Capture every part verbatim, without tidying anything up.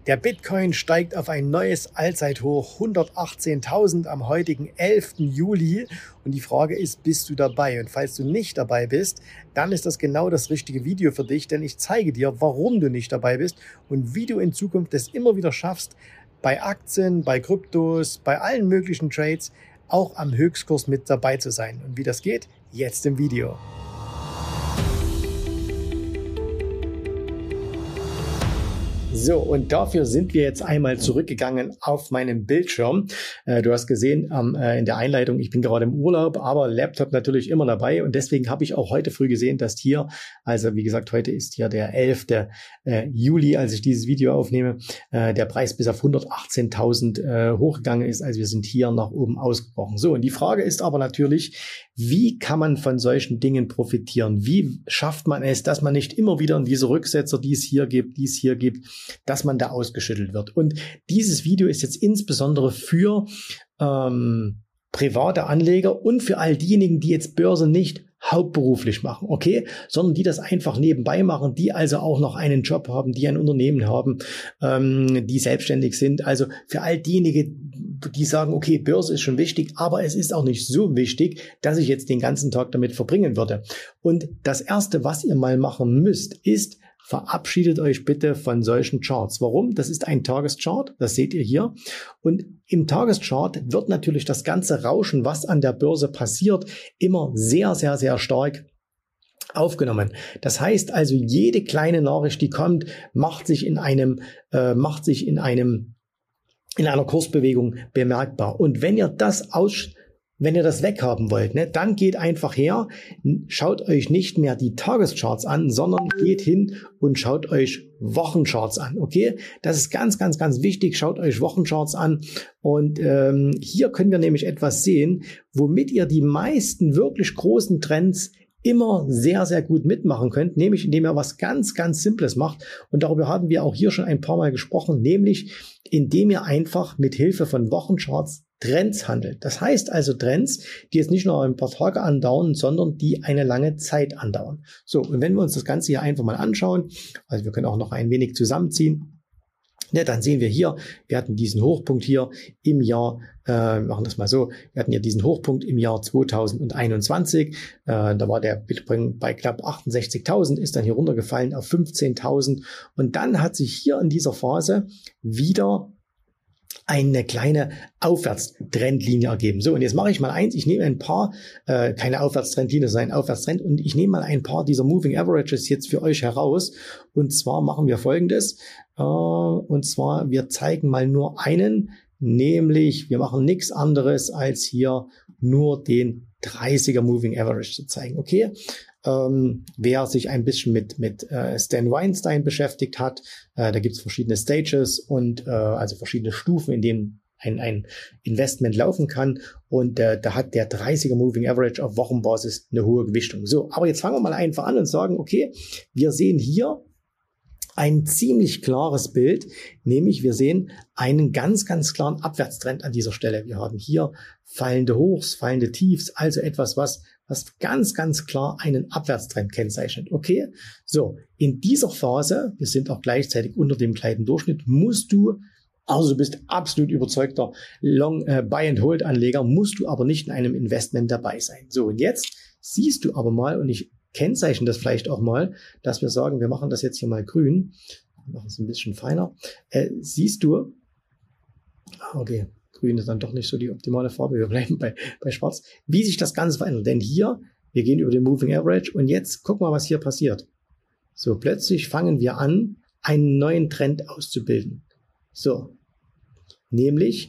Der Bitcoin steigt auf ein neues Allzeithoch, hundertachtzehntausend am heutigen elften Juli. Und die Frage ist, bist du dabei? Und falls du nicht dabei bist, dann ist das genau das richtige Video für dich, denn ich zeige dir, warum du nicht dabei bist und wie du in Zukunft es immer wieder schaffst, bei Aktien, bei Kryptos, bei allen möglichen Trades auch am Höchstkurs mit dabei zu sein. Und wie das geht, jetzt im Video. So, und dafür sind wir jetzt einmal zurückgegangen auf meinem Bildschirm. Äh, du hast gesehen ähm, äh, in der Einleitung, ich bin gerade im Urlaub, aber Laptop natürlich immer dabei. Und deswegen habe ich auch heute früh gesehen, dass hier, also wie gesagt, heute ist hier der elfte Juli, als ich dieses Video aufnehme, äh, der Preis bis auf hundertachtzehntausend äh, hochgegangen ist. Also wir sind hier nach oben ausgebrochen. So, und die Frage ist aber natürlich, wie kann man von solchen Dingen profitieren? Wie schafft man es, dass man nicht immer wieder in diese Rücksetzer, die es hier gibt, die es hier gibt, dass man da ausgeschüttelt wird? Und dieses Video ist jetzt insbesondere für ähm, private Anleger und für all diejenigen, die jetzt Börse nicht hauptberuflich machen, okay, sondern die das einfach nebenbei machen, die also auch noch einen Job haben, die ein Unternehmen haben, ähm, die selbstständig sind. Also für all diejenigen, die sagen, okay, Börse ist schon wichtig, aber es ist auch nicht so wichtig, dass ich jetzt den ganzen Tag damit verbringen würde. Und das Erste, was ihr mal machen müsst, ist, verabschiedet euch bitte von solchen Charts. Warum? Das ist ein Tageschart, das seht ihr hier. Und im Tageschart wird natürlich das ganze Rauschen, was an der Börse passiert, immer sehr, sehr, sehr stark aufgenommen. Das heißt also, jede kleine Nachricht, die kommt, macht sich in einem, äh, macht sich in einem, in einer Kursbewegung bemerkbar. Und wenn ihr das aus Wenn ihr das weghaben wollt, ne, dann geht einfach her, schaut euch nicht mehr die Tagescharts an, sondern geht hin und schaut euch Wochencharts an, okay? Das ist ganz, ganz, ganz wichtig. Schaut euch Wochencharts an und ähm, hier können wir nämlich etwas sehen, womit ihr die meisten wirklich großen Trends immer sehr, sehr gut mitmachen könnt, nämlich indem ihr was ganz, ganz Simples macht. Und darüber haben wir auch hier schon ein paar Mal gesprochen, nämlich indem ihr einfach mit Hilfe von Wochencharts Trends handelt. Das heißt also Trends, die jetzt nicht nur ein paar Tage andauern, sondern die eine lange Zeit andauern. So, und wenn wir uns das Ganze hier einfach mal anschauen, also wir können auch noch ein wenig zusammenziehen, ja, dann sehen wir hier, wir hatten diesen Hochpunkt hier im Jahr, äh, wir machen das mal so, wir hatten hier diesen Hochpunkt im Jahr zweitausendeinundzwanzig, äh, da war der Bitcoin bei knapp achtundsechzigtausend, ist dann hier runtergefallen auf fünfzehntausend und dann hat sich hier in dieser Phase wieder eine kleine Aufwärtstrendlinie ergeben. So, und jetzt mache ich mal eins, ich nehme ein paar, äh, keine Aufwärtstrendlinie, sondern ein Aufwärtstrend und ich nehme mal ein paar dieser Moving Averages jetzt für euch heraus und zwar machen wir Folgendes, äh, und zwar wir zeigen mal nur einen, nämlich wir machen nichts anderes als hier nur den dreißiger Moving Average zu zeigen, okay? Ähm, wer sich ein bisschen mit, mit äh, Stan Weinstein beschäftigt hat, äh, da gibt es verschiedene Stages und äh, also verschiedene Stufen, in denen ein, ein Investment laufen kann und äh, da hat der dreißiger Moving Average auf Wochenbasis eine hohe Gewichtung. So, aber jetzt fangen wir mal einfach an und sagen, okay, wir sehen hier ein ziemlich klares Bild, nämlich wir sehen einen ganz, ganz klaren Abwärtstrend an dieser Stelle. Wir haben hier fallende Hochs, fallende Tiefs, also etwas, was, was ganz, ganz klar einen Abwärtstrend kennzeichnet. Okay, so, in dieser Phase, wir sind auch gleichzeitig unter dem kleinen Durchschnitt, musst du, also du bist absolut überzeugter Long äh, Buy and Hold Anleger, musst du aber nicht in einem Investment dabei sein. So, und jetzt siehst du aber mal, und ich kennzeichnen das vielleicht auch mal, dass wir sagen, wir machen das jetzt hier mal grün, wir machen es ein bisschen feiner, äh, siehst du, okay, grün ist dann doch nicht so die optimale Farbe, wir bleiben bei, bei schwarz, wie sich das Ganze verändert, denn hier, wir gehen über den Moving Average und jetzt gucken wir, was hier passiert. So, plötzlich fangen wir an, einen neuen Trend auszubilden. So, nämlich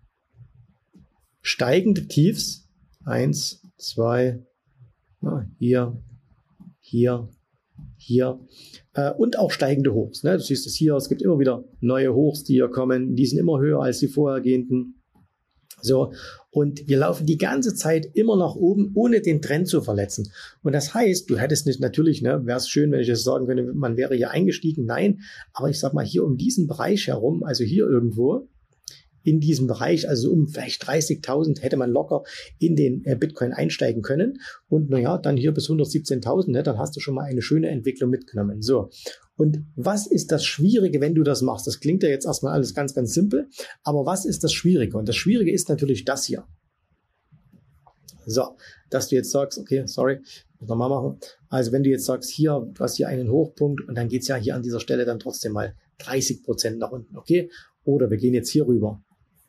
steigende Tiefs, eins, zwei, ah, hier, hier, hier äh, und auch steigende Hochs. Ne? Du siehst es hier, es gibt immer wieder neue Hochs, die hier kommen, die sind immer höher als die vorhergehenden. So, und wir laufen die ganze Zeit immer nach oben, ohne den Trend zu verletzen. Und das heißt, du hättest nicht, natürlich, ne, wäre es schön, wenn ich das sagen könnte, man wäre hier eingestiegen. Nein, aber ich sag mal, hier um diesen Bereich herum, also hier irgendwo, in diesem Bereich, also um vielleicht dreißigtausend hätte man locker in den äh, Bitcoin einsteigen können. Und naja, dann hier bis hundertsiebzehntausend, ne, dann hast du schon mal eine schöne Entwicklung mitgenommen. So. Und was ist das Schwierige, wenn du das machst? Das klingt ja jetzt erstmal alles ganz, ganz simpel. Aber was ist das Schwierige? Und das Schwierige ist natürlich das hier. So, dass du jetzt sagst, okay, sorry, muss nochmal machen. Also wenn du jetzt sagst, hier, du hast hier einen Hochpunkt und dann geht's ja hier an dieser Stelle dann trotzdem mal dreißig Prozent nach unten, okay? Oder wir gehen jetzt hier rüber.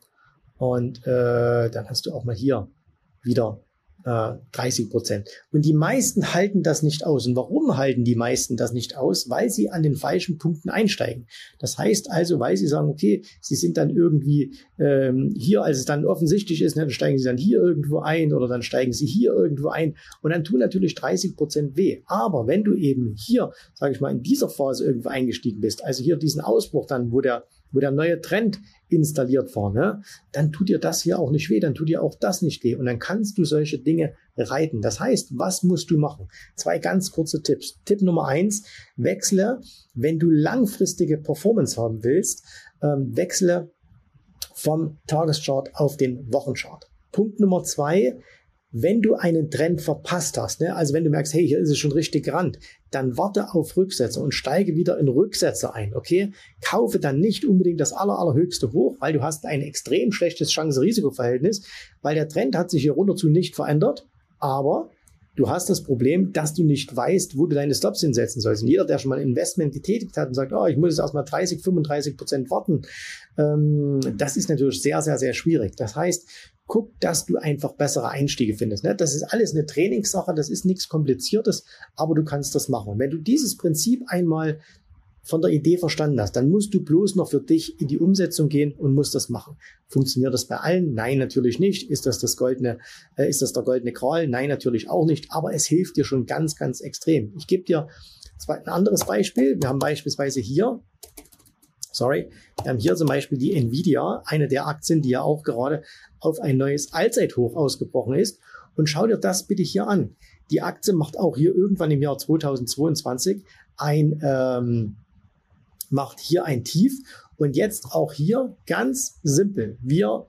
Und äh, dann hast du auch mal hier wieder äh, dreißig Prozent. Und die meisten halten das nicht aus. Und warum halten die meisten das nicht aus? Weil sie an den falschen Punkten einsteigen. Das heißt also, weil sie sagen, okay, sie sind dann irgendwie ähm, hier, als es dann offensichtlich ist, ne, dann steigen sie dann hier irgendwo ein oder dann steigen sie hier irgendwo ein. Und dann tun natürlich dreißig Prozent weh. Aber wenn du eben hier, sage ich mal, in dieser Phase irgendwo eingestiegen bist, also hier diesen Ausbruch dann, wo der wo der neue Trend installiert war, ne, dann tut dir das hier auch nicht weh, dann tut dir auch das nicht weh und dann kannst du solche Dinge reiten. Das heißt, was musst du machen? Zwei ganz kurze Tipps. Tipp Nummer eins, wechsle, wenn du langfristige Performance haben willst, ähm, wechsle vom Tageschart auf den Wochenchart. Punkt Nummer zwei, wenn du einen Trend verpasst hast, ne, also wenn du merkst, hey, hier ist es schon richtig gerannt, dann warte auf Rücksetzer und steige wieder in Rücksetzer ein, okay? Kaufe dann nicht unbedingt das aller, allerhöchste hoch, weil du hast ein extrem schlechtes Chance-Risiko-Verhältnis, weil der Trend hat sich hier runter zu nicht verändert, aber du hast das Problem, dass du nicht weißt, wo du deine Stops hinsetzen sollst. Und jeder, der schon mal ein Investment getätigt hat und sagt, oh, ich muss jetzt erstmal dreißig, fünfunddreißig Prozent warten, ähm, das ist natürlich sehr, sehr, sehr schwierig. Das heißt, guck, dass du einfach bessere Einstiege findest. Ne? Das ist alles eine Trainingssache, das ist nichts Kompliziertes, aber du kannst das machen. Und wenn du dieses Prinzip einmal von der Idee verstanden hast, dann musst du bloß noch für dich in die Umsetzung gehen und musst das machen. Funktioniert das bei allen? Nein, natürlich nicht. Ist das das goldene, äh, ist das der goldene Gral? Nein, natürlich auch nicht. Aber es hilft dir schon ganz, ganz extrem. Ich gebe dir ein anderes Beispiel. Wir haben beispielsweise hier, sorry, wir haben hier zum Beispiel die Nvidia, eine der Aktien, die ja auch gerade auf ein neues Allzeithoch ausgebrochen ist. Und schau dir das bitte hier an. Die Aktie macht auch hier irgendwann im Jahr zweitausendzweiundzwanzig ein, ähm, macht hier ein Tief. Und jetzt auch hier ganz simpel. Wir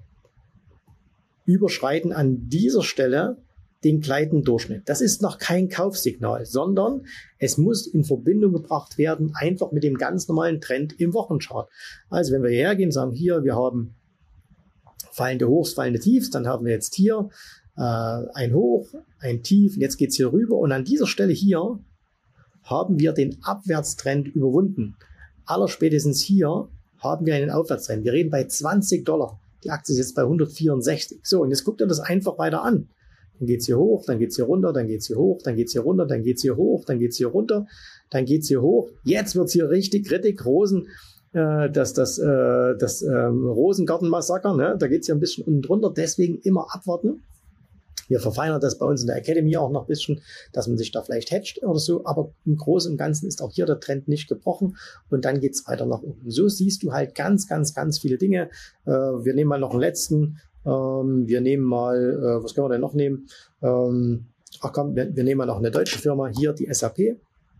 überschreiten an dieser Stelle den gleitenden Durchschnitt. Das ist noch kein Kaufsignal, sondern es muss in Verbindung gebracht werden, einfach mit dem ganz normalen Trend im Wochenchart. Also wenn wir hierher gehen, sagen hier, wir haben fallende Hochs, fallende Tiefs, dann haben wir jetzt hier äh, ein Hoch, ein Tief, und jetzt geht's hier rüber und an dieser Stelle hier haben wir den Abwärtstrend überwunden. Allerspätestens hier haben wir einen Aufwärtstrend. Wir reden bei zwanzig Dollar. Die Aktie ist jetzt bei hundertvierundsechzig. So, und jetzt guckt ihr das einfach weiter an. Dann geht's hier hoch, dann geht's hier runter, dann geht's hier hoch, dann geht's hier runter, dann geht's hier hoch, dann geht's hier runter, dann geht's hier hoch. Jetzt wird's hier richtig, richtig Rosen, äh, das, das, äh, das ähm, Rosengarten-Massaker, ne? Da geht's hier ein bisschen unten drunter, deswegen immer abwarten. Wir verfeinern das bei uns in der Academy auch noch ein bisschen, dass man sich da vielleicht hedgt oder so, aber im Großen und Ganzen ist auch hier der Trend nicht gebrochen und dann geht's weiter nach unten. So siehst du halt ganz, ganz, ganz viele Dinge. Äh, wir nehmen mal noch einen letzten. Ähm, wir nehmen mal, äh, was können wir denn noch nehmen? Ähm, ach komm, wir, wir nehmen mal noch eine deutsche Firma, hier die S A P.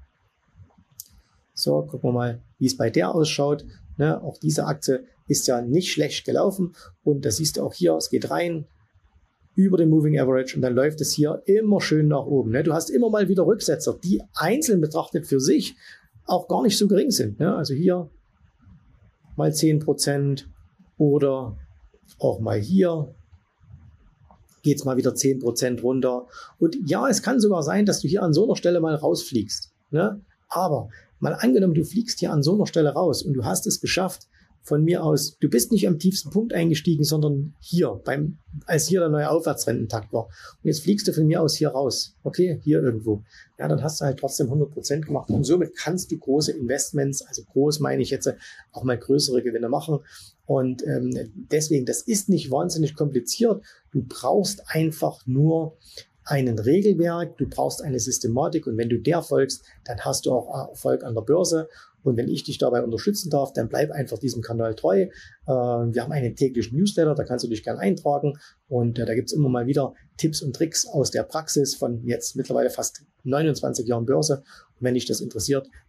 So, gucken wir mal, wie es bei der ausschaut. Ne, auch diese Aktie ist ja nicht schlecht gelaufen und das siehst du auch hier, es geht rein über den Moving Average und dann läuft es hier immer schön nach oben. Ne? Du hast immer mal wieder Rücksetzer, die einzeln betrachtet für sich auch gar nicht so gering sind. Ne? Also hier mal zehn Prozent oder auch mal hier geht es mal wieder zehn Prozent runter. Und ja, es kann sogar sein, dass du hier an so einer Stelle mal rausfliegst. Ne? Aber mal angenommen, du fliegst hier an so einer Stelle raus und du hast es geschafft, von mir aus, du bist nicht am tiefsten Punkt eingestiegen, sondern hier, beim, als hier der neue Aufwärtstrend intakt war. Und jetzt fliegst du von mir aus hier raus. Okay, hier irgendwo. Ja, dann hast du halt trotzdem hundert Prozent gemacht. Und somit kannst du große Investments, also groß meine ich jetzt, auch mal größere Gewinne machen. Und ähm, deswegen, das ist nicht wahnsinnig kompliziert. Du brauchst einfach nur einen Regelwerk, du brauchst eine Systematik und wenn du der folgst, dann hast du auch Erfolg an der Börse. Und wenn ich dich dabei unterstützen darf, dann bleib einfach diesem Kanal treu. Äh, wir haben einen täglichen Newsletter, da kannst du dich gerne eintragen. Und äh, da gibt's immer mal wieder Tipps und Tricks aus der Praxis von jetzt mittlerweile fast neunundzwanzig Jahren Börse. Und wenn dich das interessiert,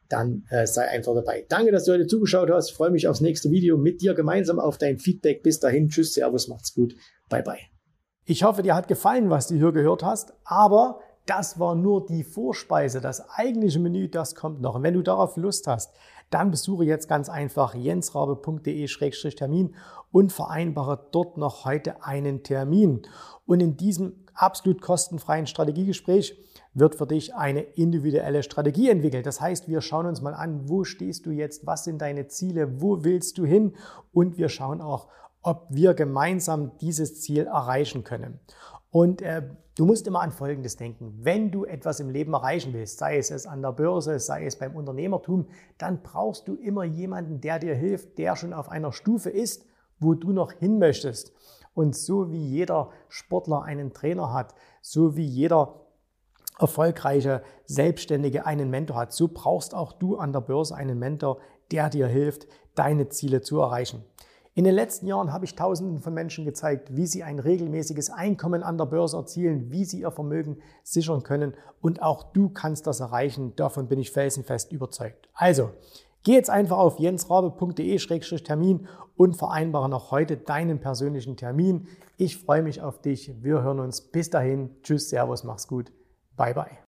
dann äh, sei einfach dabei. Danke, dass du heute zugeschaut hast. Ich freue mich aufs nächste Video mit dir gemeinsam auf dein Feedback. Bis dahin, tschüss, servus, macht's gut, bye bye. Ich hoffe, dir hat gefallen, was du hier gehört hast, aber das war nur die Vorspeise. Das eigentliche Menü, das kommt noch. Und wenn du darauf Lust hast, dann besuche jetzt ganz einfach jensrabe punkt de Schrägstrich Termin und vereinbare dort noch heute einen Termin. Und in diesem absolut kostenfreien Strategiegespräch wird für dich eine individuelle Strategie entwickelt. Das heißt, wir schauen uns mal an, wo stehst du jetzt, was sind deine Ziele, wo willst du hin, und wir schauen auch, ob wir gemeinsam dieses Ziel erreichen können. Und äh, du musst immer an Folgendes denken: Wenn du etwas im Leben erreichen willst, sei es, es an der Börse, sei es beim Unternehmertum, dann brauchst du immer jemanden, der dir hilft, der schon auf einer Stufe ist, wo du noch hin möchtest. Und so wie jeder Sportler einen Trainer hat, so wie jeder erfolgreiche Selbstständige einen Mentor hat, so brauchst auch du an der Börse einen Mentor, der dir hilft, deine Ziele zu erreichen. In den letzten Jahren habe ich Tausenden von Menschen gezeigt, wie sie ein regelmäßiges Einkommen an der Börse erzielen, wie sie ihr Vermögen sichern können, und auch du kannst das erreichen. Davon bin ich felsenfest überzeugt. Also, geh jetzt einfach auf jensrabe punkt de Schrägstrich Termin und vereinbare noch heute deinen persönlichen Termin. Ich freue mich auf dich. Wir hören uns. Bis dahin. Tschüss, servus, mach's gut. Bye, bye.